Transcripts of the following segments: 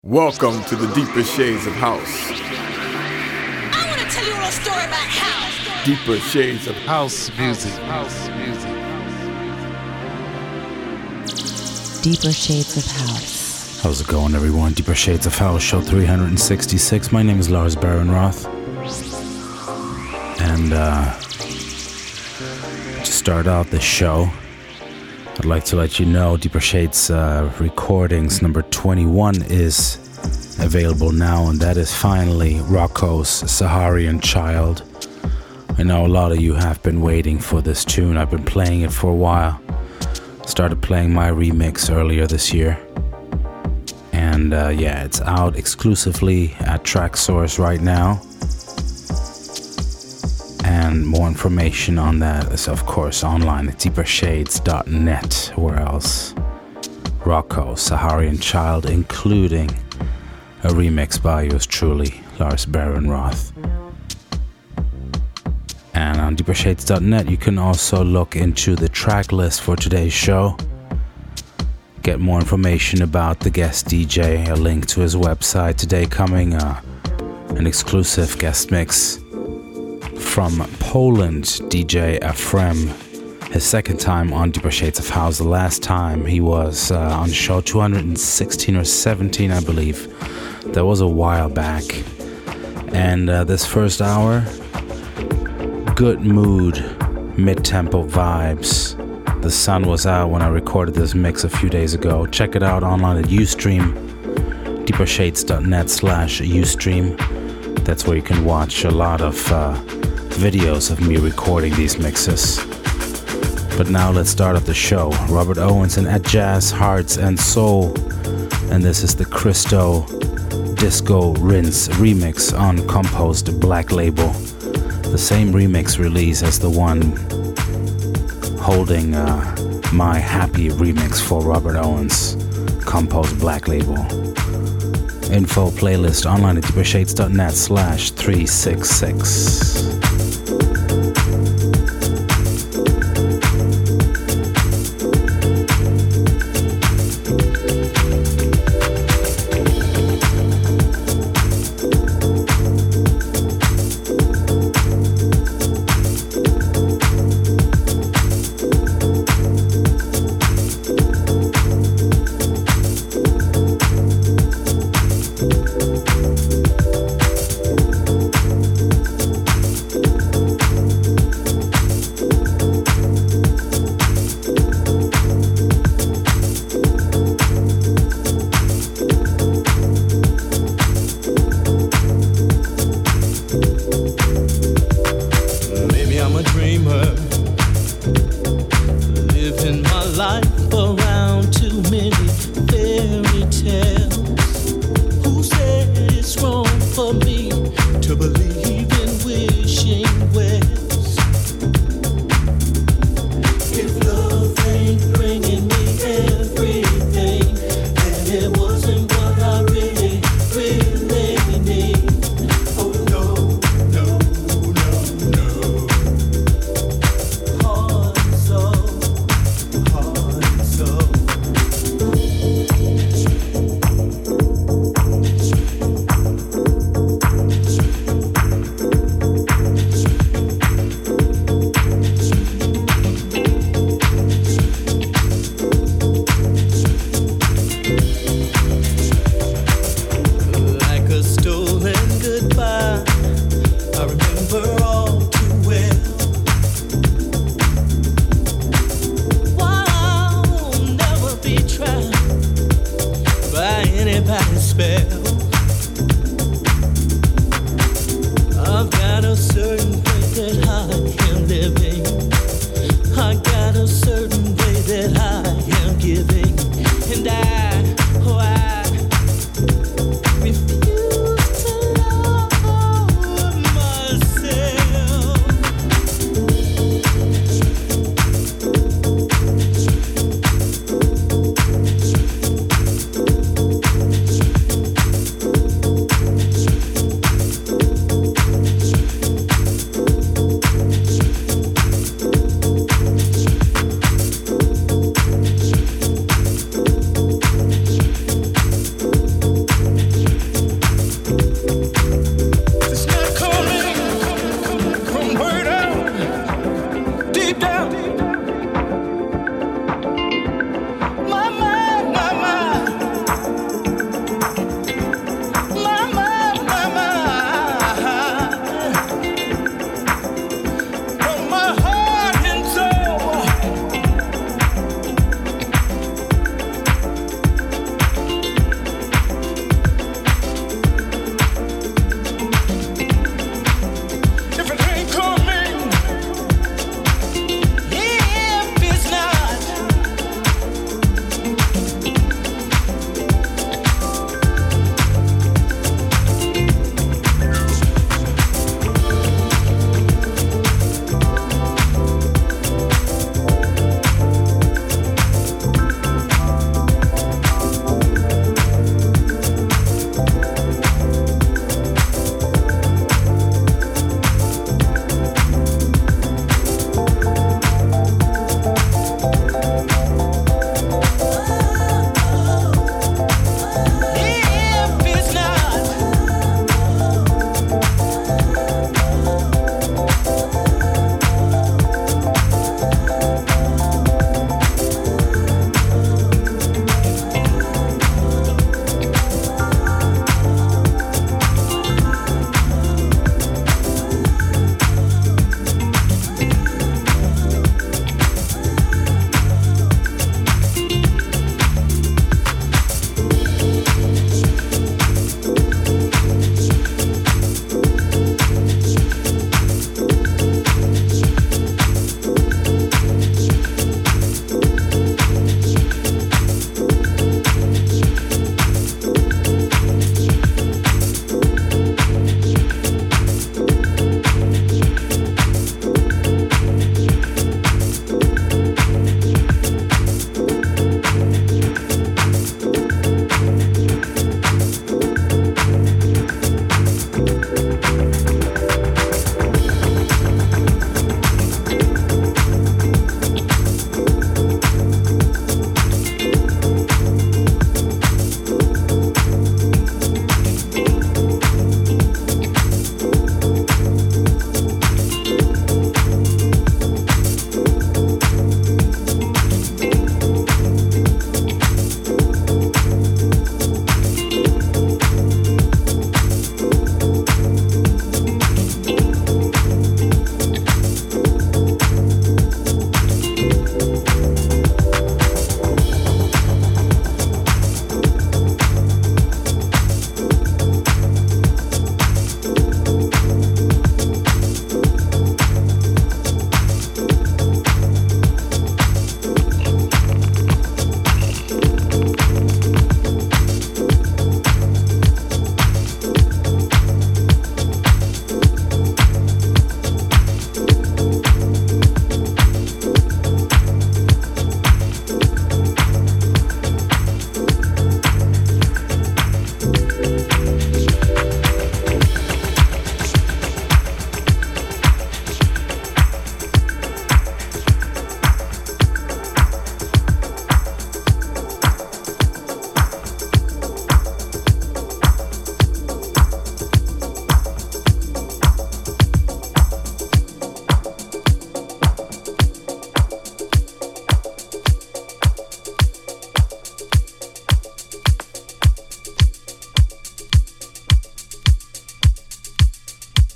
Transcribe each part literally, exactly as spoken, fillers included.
Welcome to the Deeper Shades of House. I want to tell you a little story about house. Deeper Shades of House music. House music. Deeper Shades of House. How's it going, everyone? Deeper Shades of House, show three sixty-six. My name is Lars Barenroth. And, uh, to start out this show, I'd like to let you know Deeper Shades uh, Recordings number twenty-one is available now, and that is finally Rocco's Saharian Child. I know a lot of you have been waiting for this tune. I've been playing it for a while. Started playing my remix earlier this year. And uh, yeah, it's out exclusively at Traxsource right now. And more information on that is, of course, online at deeper shades dot net. Where else? Rocco, Saharian Child, including a remix by yours truly, Lars Barenroth. And on deeper shades dot net, you can also look into the track list for today's show. Get more information about the guest D J, a link to his website. Today coming, uh, an exclusive guest mix from Poland, D J Efrem, his second time on Deeper Shades of House. The last time he was uh, on show two sixteen or seventeen, I believe. That was a while back. And uh, this first hour, good mood, mid-tempo vibes. The sun was out when I recorded this mix a few days ago. Check it out online at Ustream, deeper shades dot net slash Ustream. That's where you can watch a lot of uh, videos of me recording these mixes. But now let's start up the show. Robert Owens and Ed Jazz, Hearts and Soul. And this is the Christo Disco Rinse remix on Composed Black Label. The same remix release as the one holding uh, my Happy remix for Robert Owens, Composed Black Label. Info playlist online at deeper shades dot net slash three sixty-six.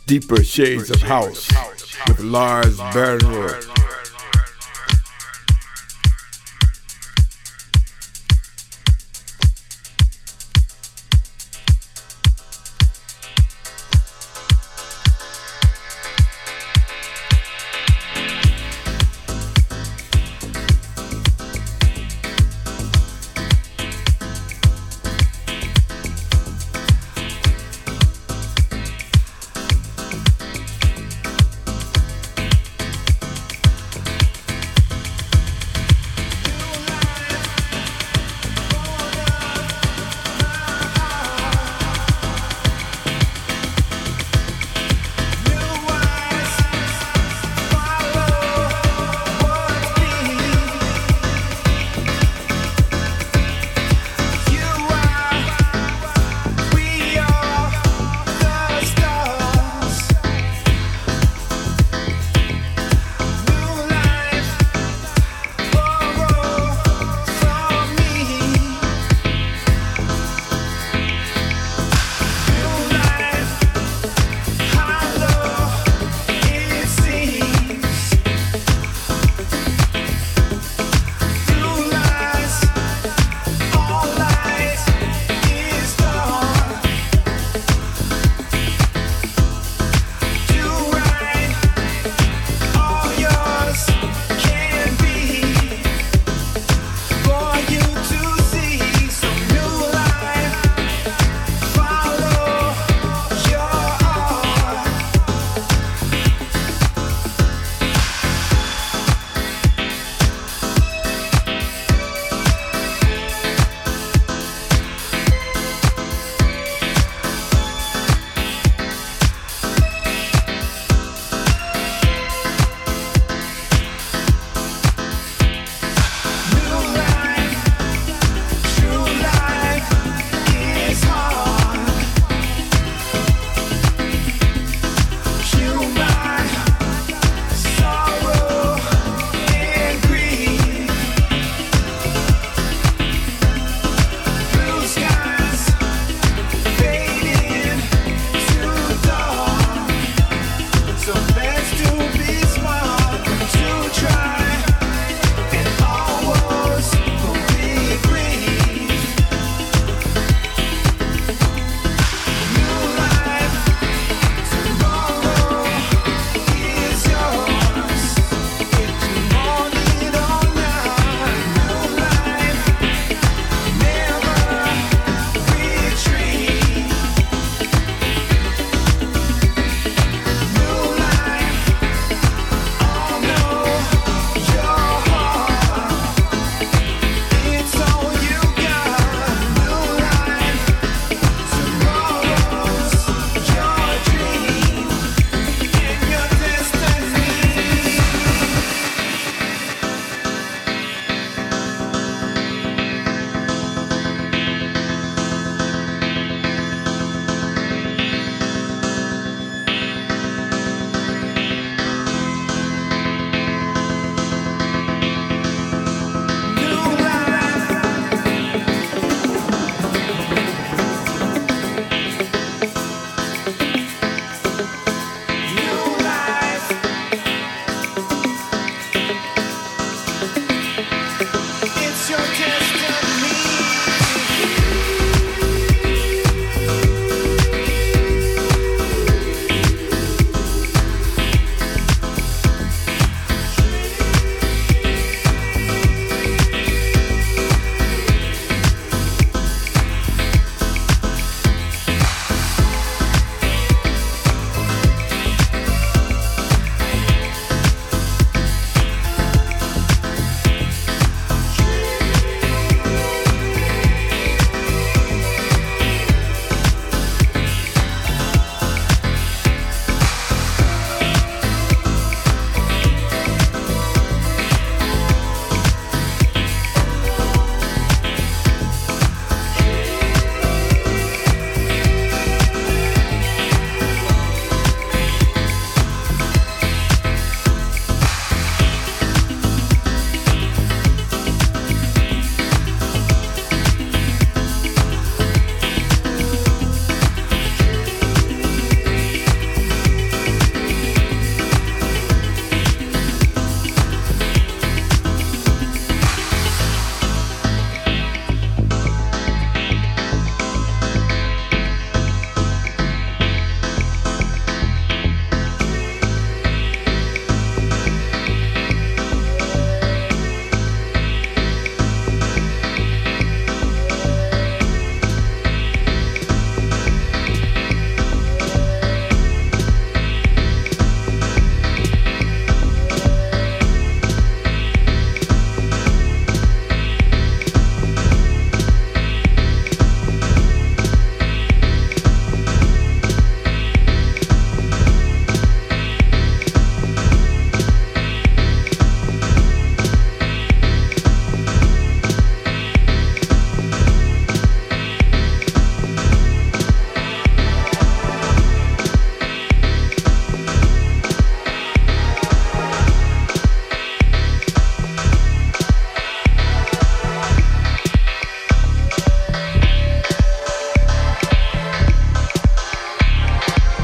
Deeper Shades of House with Lars Bernroth.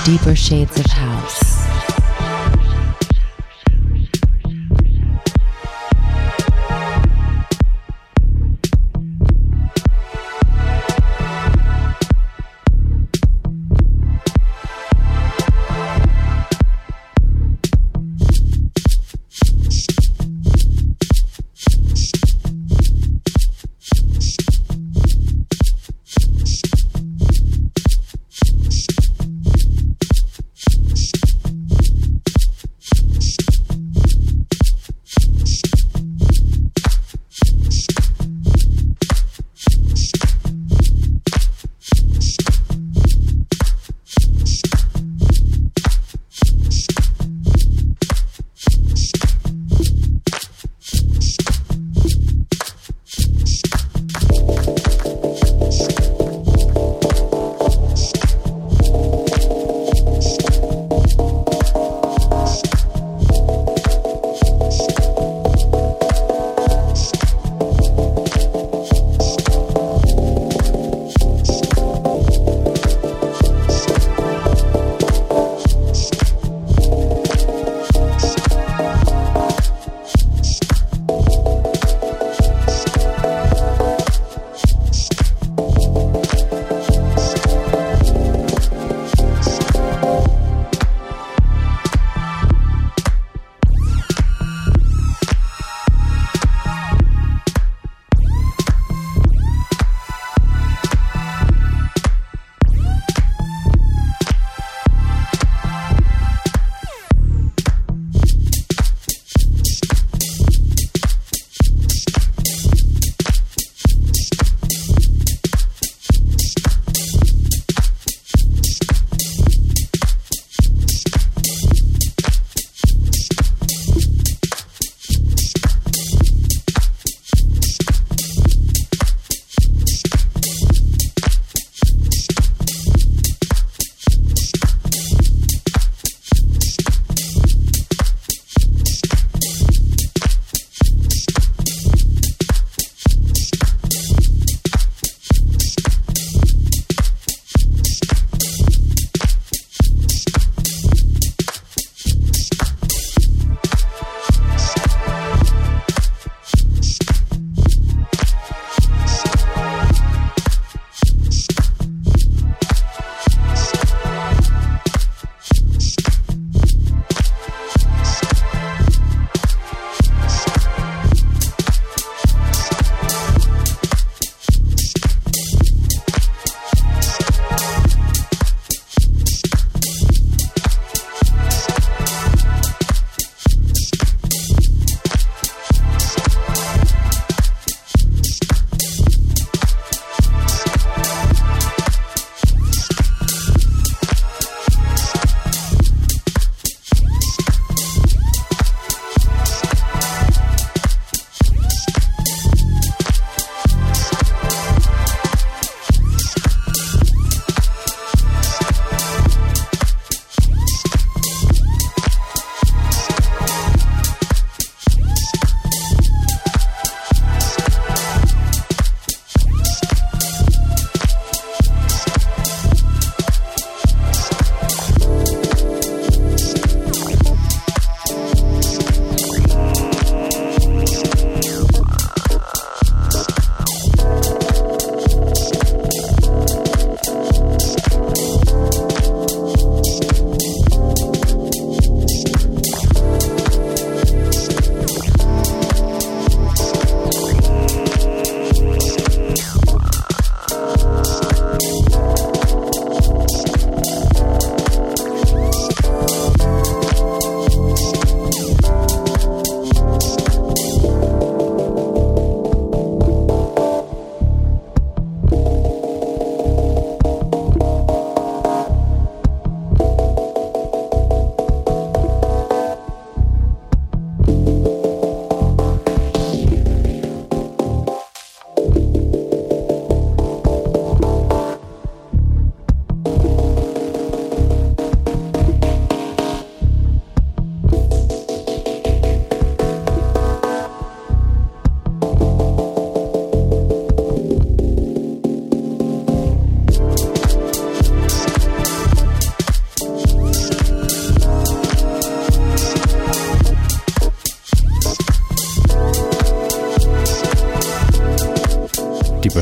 Deeper shades of house.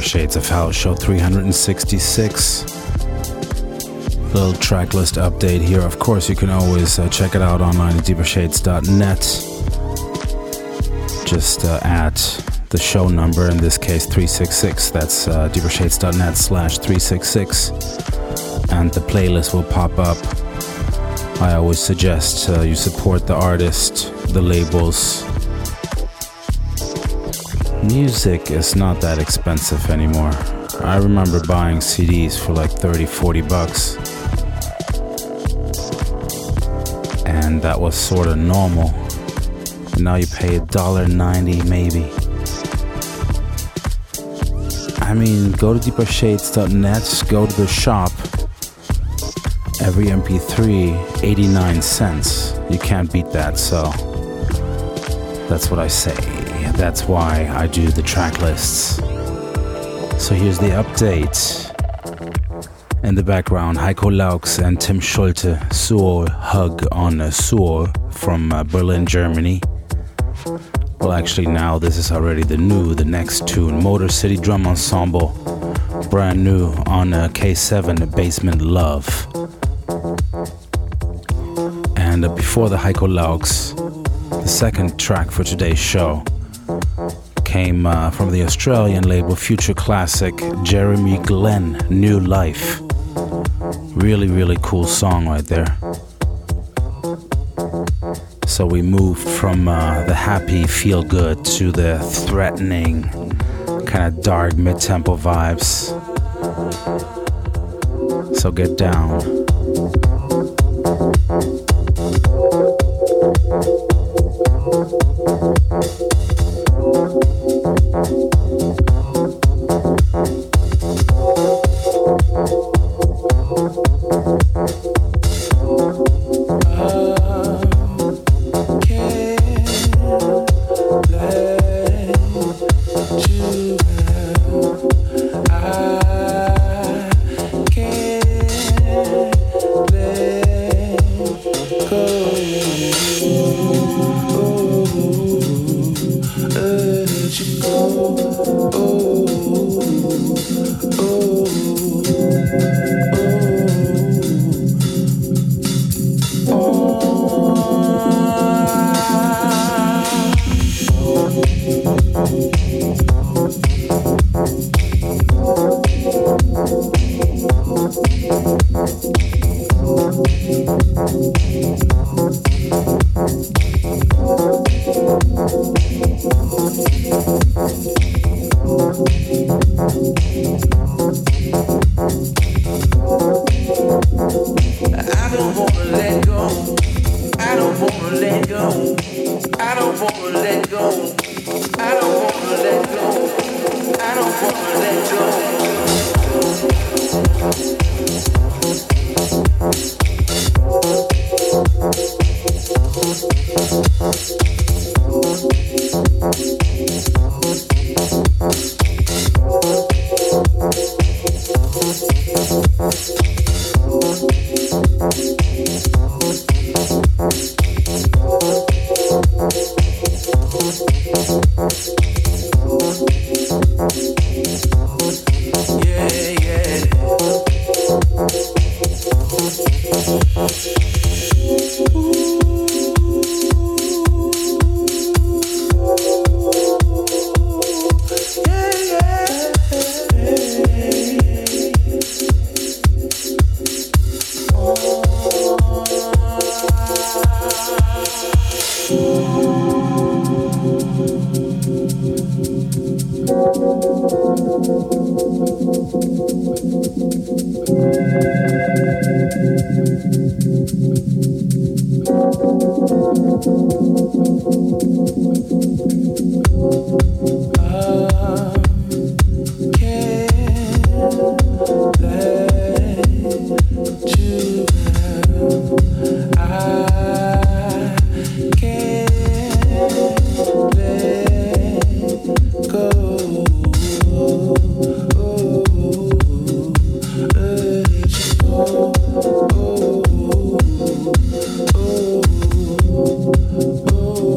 Shades of House, show three sixty-six. Little track list update here. Of course, you can always uh, check it out online at deeper shades dot net. Just uh, add the show number, in this case three sixty-six. That's uh, deeper shades dot net slash three sixty-six. And the playlist will pop up. I always suggest uh, you support the artist, the labels. Music is not that expensive anymore. I remember buying C Ds for like thirty, forty bucks. And that was sort of normal. And now you pay a dollar ninety maybe. I mean, go to deeper shades dot net, go to the shop. Every M P three, eighty-nine cents. You can't beat that, so that's what I say. That's why I do the track lists. So here's the update. In the background, Heiko Laux and Tim Schulte, Suor Hug on uh, Suor from uh, Berlin, Germany. Well, actually now this is already the new, the next tune. Motor City Drum Ensemble, brand new on uh, K seven, Basement Love. And uh, before the Heiko Laux, the second track for today's show came uh, from the Australian label Future Classic, Jeremy Glenn, New Life. Really, really cool song right there. So we moved from uh, the happy, feel good to the threatening, kind of dark mid-tempo vibes. So get down.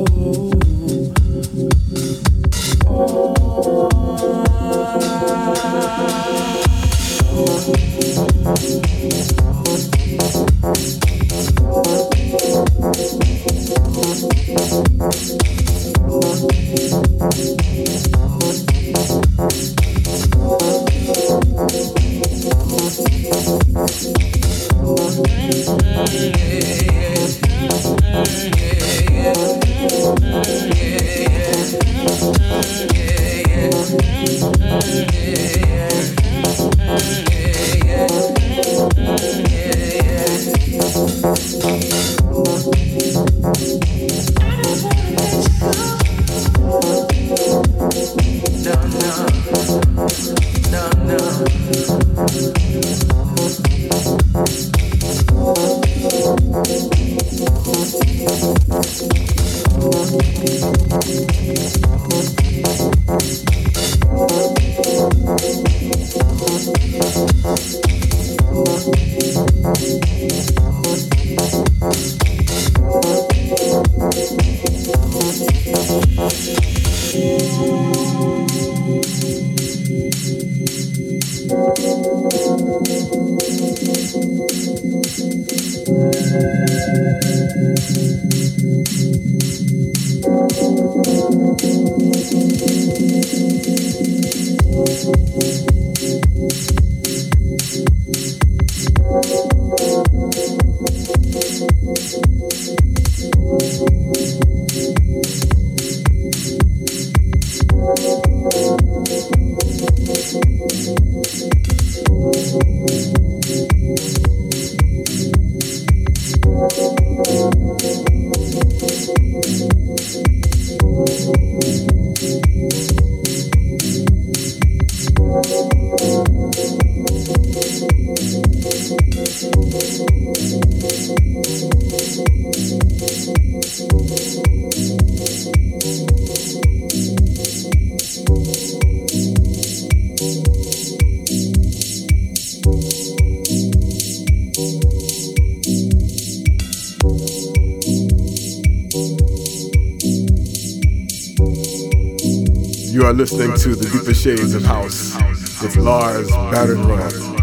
Oh, You are listening to The Deeper Shades of House with Lars Baden-Rohr.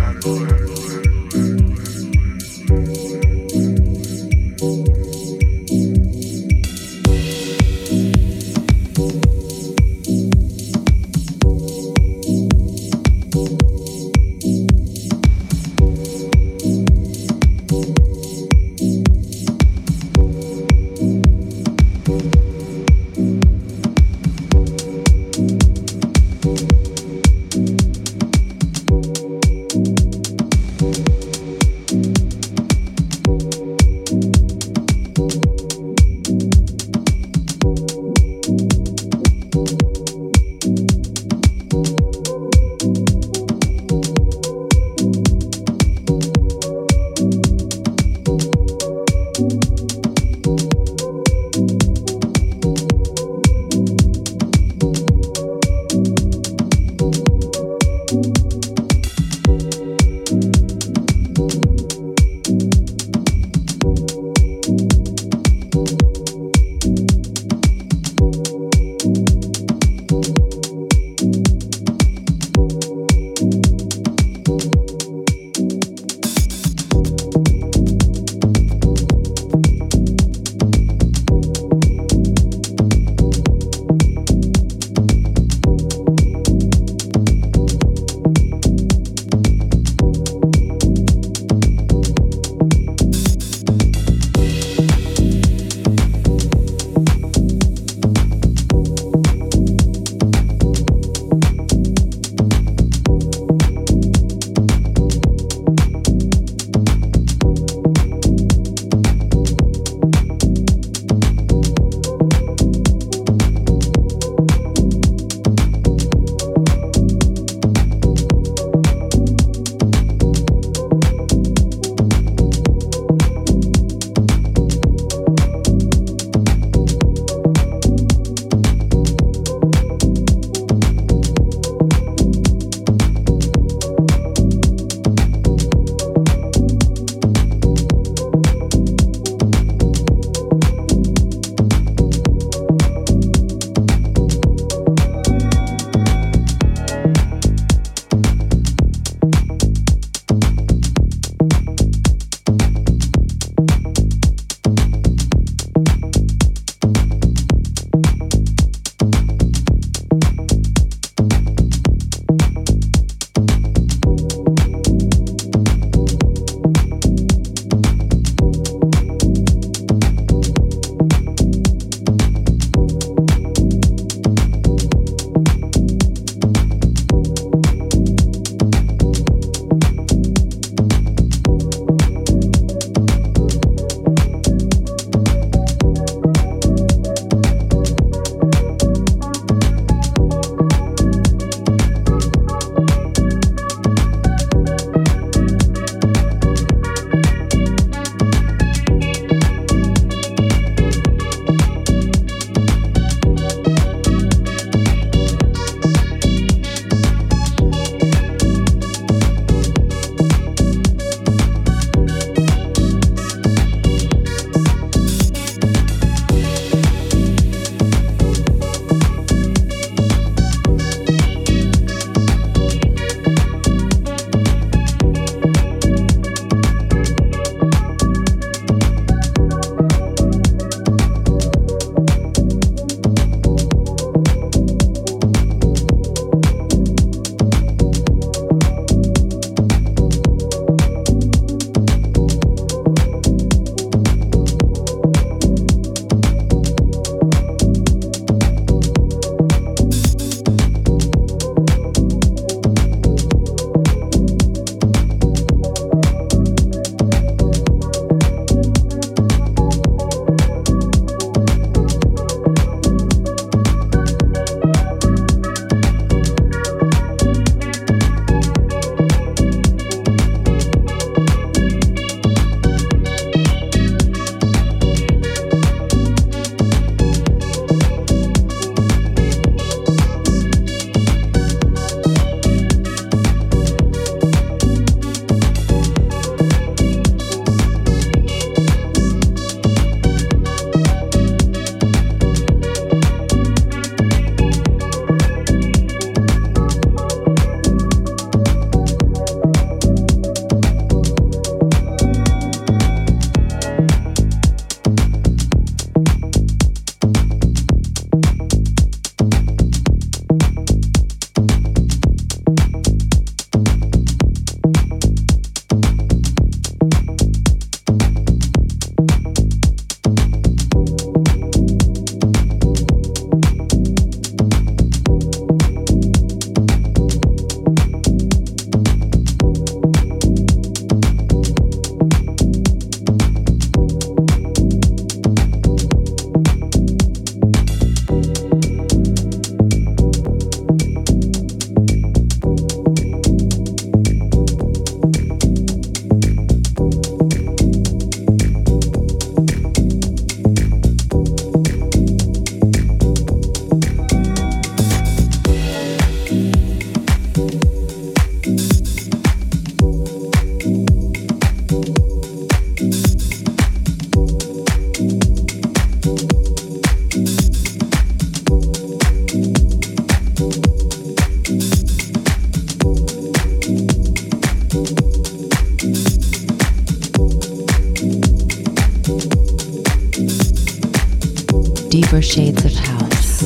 deeper shades of house.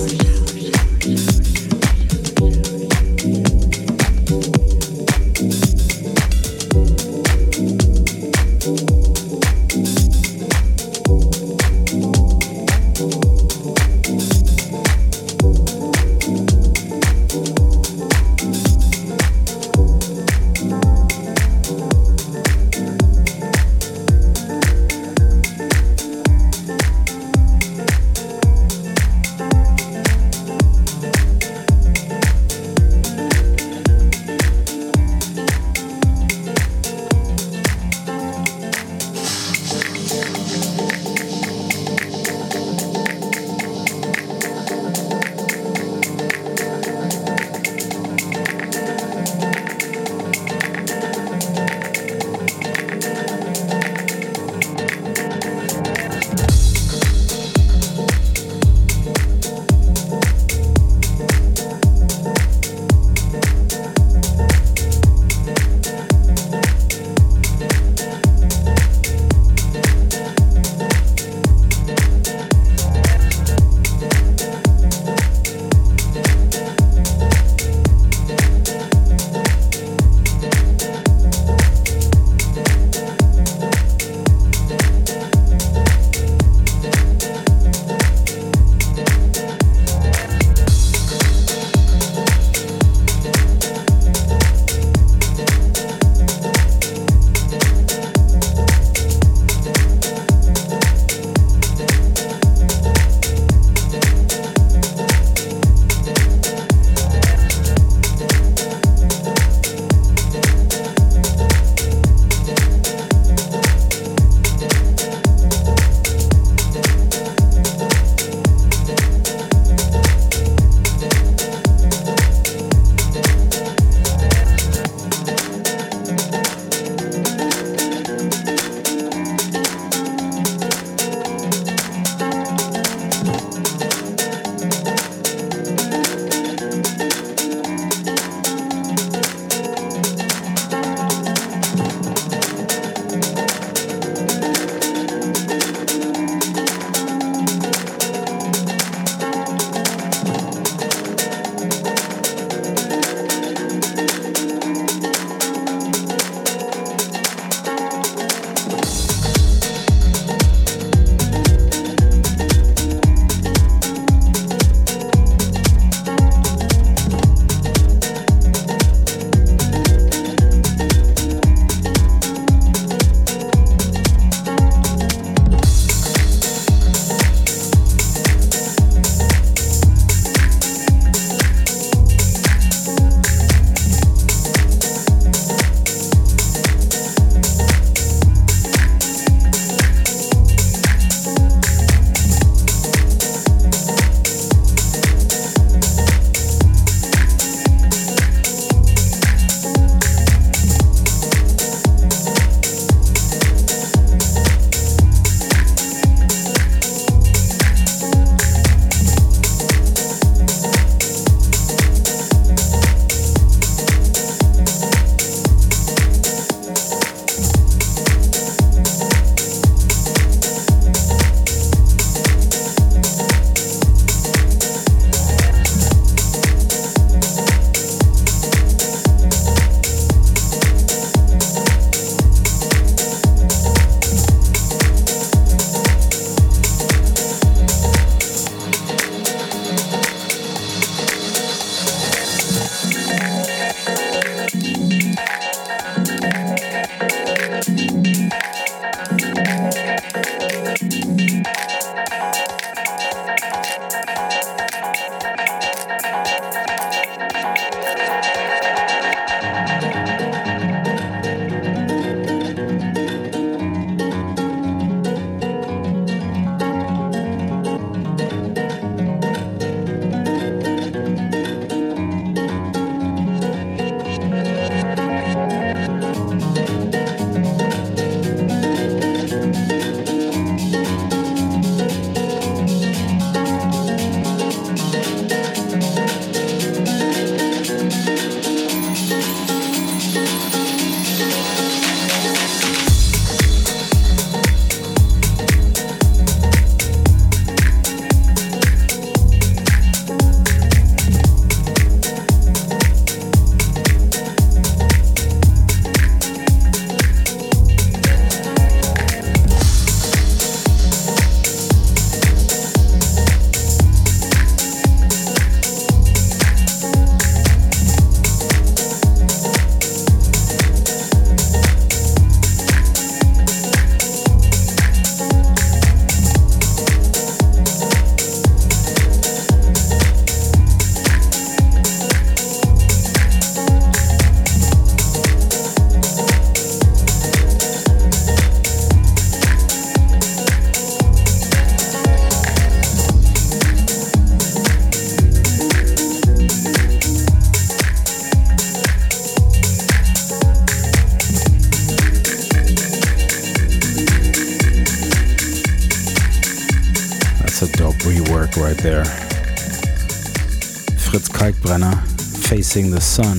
rework right there. Fritz Kalkbrenner, Facing the Sun,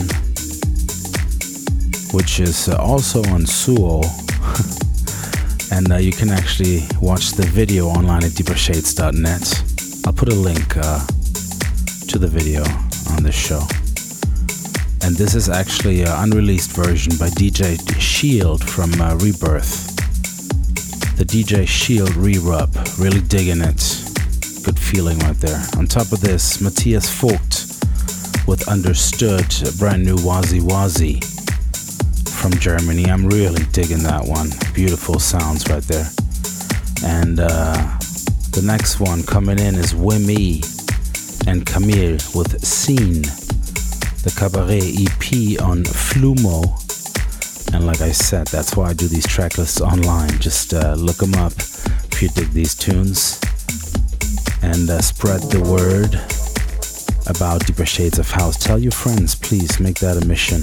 which is uh, also on Suo. And uh, you can actually watch the video online at deeper shades dot net. I'll put a link uh, to the video on this show. And this is actually an unreleased version by D J Shield from uh, Rebirth. The D J Shield re-rub, really digging it. Good feeling right there. On top of this, Matthias Vogt with Understood, a brand new Wazi Wazi from Germany. I'm really digging that one. Beautiful sounds right there. And uh, the next one coming in is Wimmy and Camille with Scene, the Cabaret E P on Flumo. And like I said, that's why I do these track lists online. Just uh, look them up if you dig these tunes. And uh, spread the word about Deeper Shades of House. Tell your friends, please, make that a mission.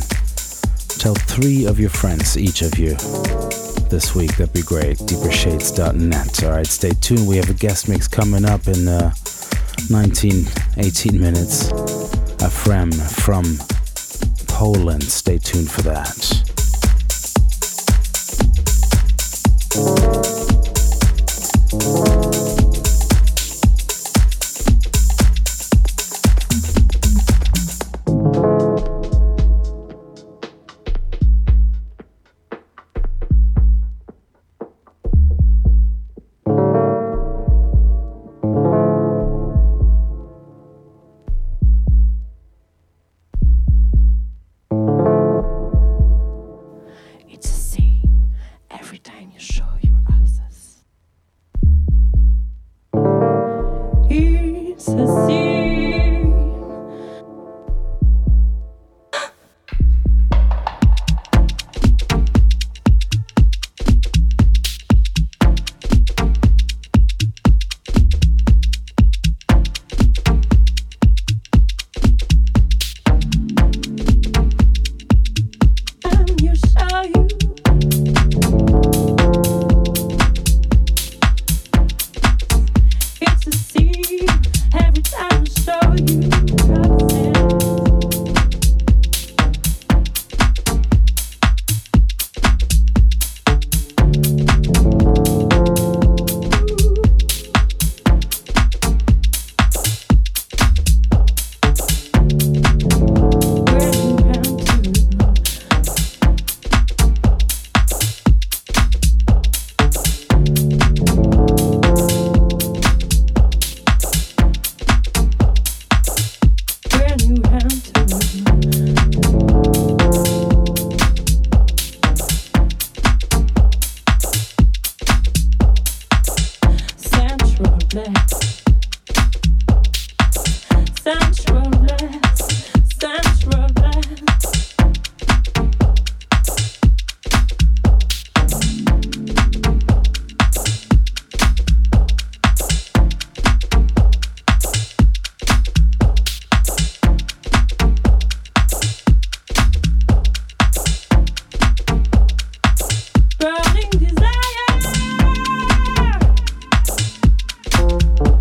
Tell three of your friends, each of you, this week. That'd be great. deeper shades dot net. All right, stay tuned. We have a guest mix coming up in uh, nineteen, eighteen minutes. A friend from Poland. Stay tuned for that. Burning desire.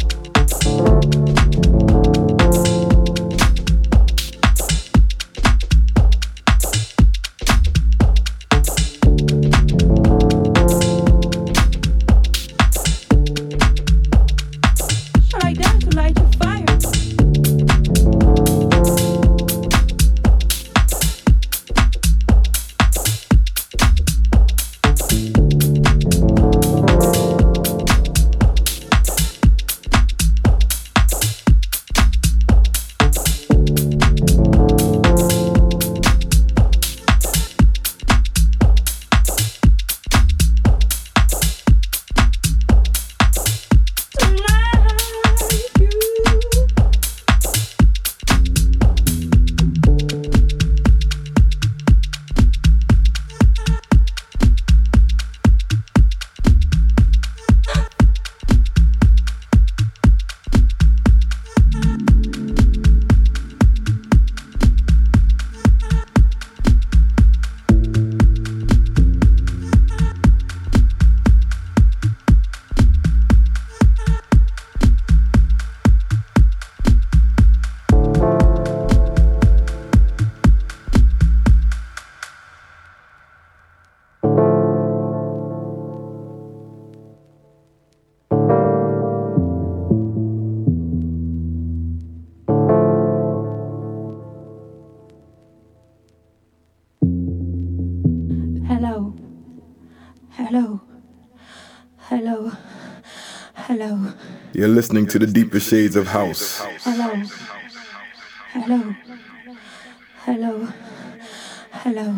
Hello. Hello. Hello. You're listening to the deeper shades of house. Hello. Hello. Hello. Hello.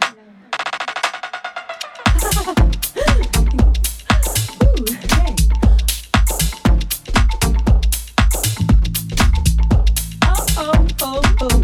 Ooh, hey. Oh, oh, oh, oh.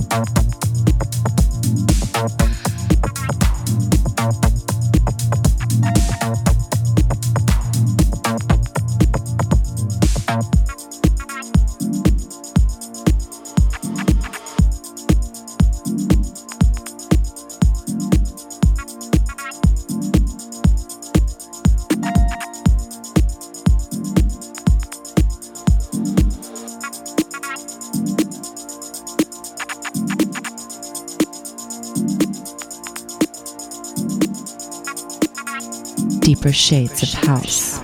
Deeper shades of house.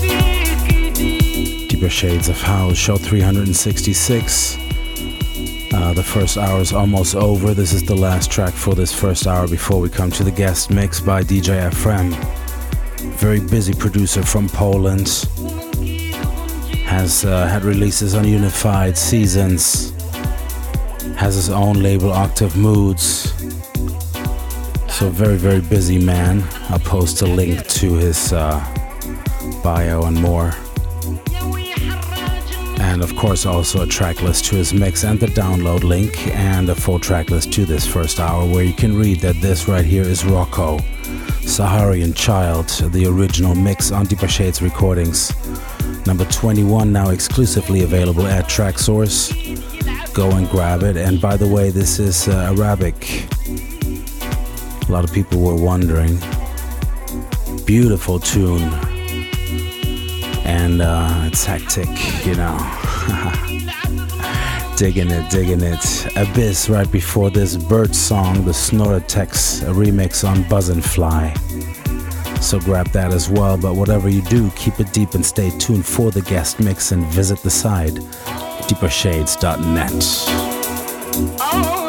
Shades of House, show three hundred sixty-six. Uh, the first hour is almost over. This is the last track for this first hour before we come to the guest mix by D J Ephraim. Very busy producer from Poland. Has uh, had releases on Unified, Seasons. Has his own label, Octave Moods. So very, very busy man. I'll post a link to his uh, bio and more. And of course also a track list to his mix and the download link and a full track list to this first hour where you can read that this right here is Rocco, Saharian Child, the original mix on Deeper Shades Recordings. Number twenty-one, now exclusively available at Traxsource. Go and grab it. And by the way, this is uh, Arabic. A lot of people were wondering. Beautiful tune. And uh, it's hectic, you know. Digging it, digging it. Abyss right before this, Bird Song, the Snorlatex remix on Buzz and Fly. So grab that as well. But whatever you do, keep it deep and stay tuned for the guest mix and visit the site deeper shades dot net. Oh.